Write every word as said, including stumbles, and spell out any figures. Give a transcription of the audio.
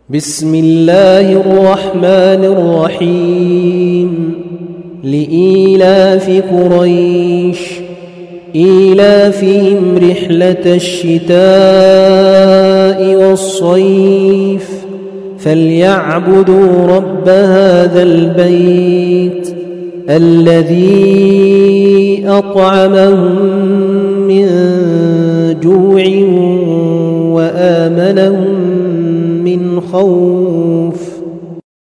بسم الله الرحمن الرحيم لإيلاف قريش إيلافهم رحلة الشتاء والصيف فليعبدوا رب هذا البيت الذي أطعمهم من جوع وآمنهم من خوف.